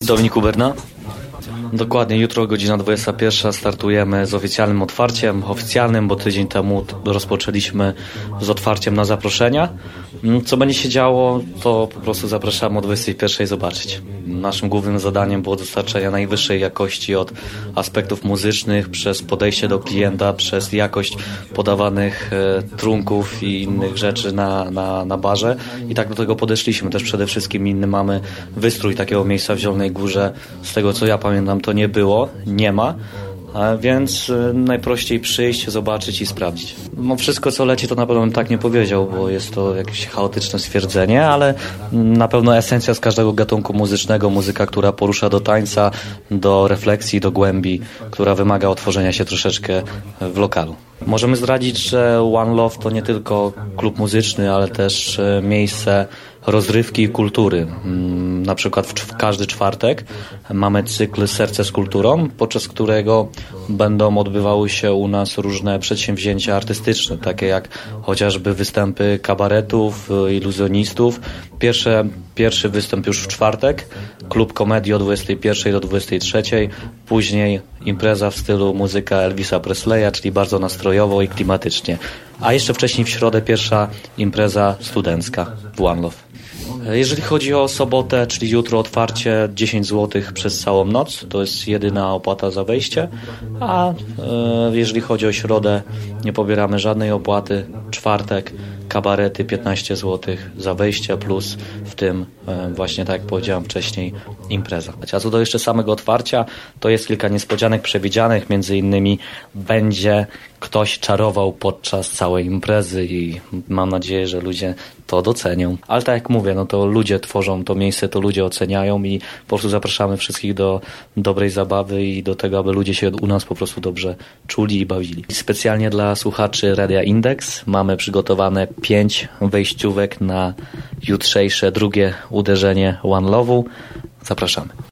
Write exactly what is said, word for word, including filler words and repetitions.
Dominik Uberna. Dokładnie, jutro godzina dwudziesta pierwsza startujemy z oficjalnym otwarciem, oficjalnym, bo tydzień temu rozpoczęliśmy z otwarciem na zaproszenia. Co będzie się działo, to po prostu zapraszamy o dwudziestej pierwszej zobaczyć. Naszym głównym zadaniem było dostarczenie najwyższej jakości od aspektów muzycznych, przez podejście do klienta, przez jakość podawanych e, trunków i innych rzeczy na, na, na barze. I tak do tego podeszliśmy. Też przede wszystkim inny mamy wystrój takiego miejsca w Zielonej Górze. Z tego co ja pamiętam, to nie było, nie ma. A więc y, najprościej przyjść, zobaczyć i sprawdzić. No wszystko co leci to na pewno bym tak nie powiedział, bo jest to jakieś chaotyczne stwierdzenie, ale na pewno esencja z każdego gatunku muzycznego, muzyka, która porusza do tańca, do refleksji, do głębi, która wymaga otworzenia się troszeczkę w lokalu. Możemy zdradzić, że One Love to nie tylko klub muzyczny, ale też y, miejsce rozrywki i kultury. Na przykład w każdy czwartek mamy cykl Serce z kulturą, podczas którego będą odbywały się u nas różne przedsięwzięcia artystyczne, takie jak chociażby występy kabaretów, iluzjonistów. Pierwsze, pierwszy występ już w czwartek, klub komedii od dwudziestej pierwszej do dwudziestej trzeciej, później impreza w stylu muzyka Elvisa Presleya, czyli bardzo nastrojowo i klimatycznie. A jeszcze wcześniej w środę pierwsza impreza studencka w One Love. Jeżeli chodzi o sobotę, czyli jutro otwarcie dziesięć złotych przez całą noc, to jest jedyna opłata za wejście, a e, jeżeli chodzi o środę, nie pobieramy żadnej opłaty, czwartek, kabarety piętnaście złotych za wejście, plus w tym e, właśnie tak jak powiedziałem wcześniej impreza. A co do jeszcze samego otwarcia, to jest kilka niespodzianek przewidzianych, między innymi będzie ktoś czarował podczas całej imprezy i mam nadzieję, że ludzie to docenią. Ale tak jak mówię, no to ludzie tworzą to miejsce, to ludzie oceniają i po prostu zapraszamy wszystkich do dobrej zabawy i do tego, aby ludzie się u nas po prostu dobrze czuli i bawili. Specjalnie dla słuchaczy Radia Index mamy przygotowane pięć wejściówek na jutrzejsze drugie uderzenie One Love'u. Zapraszamy.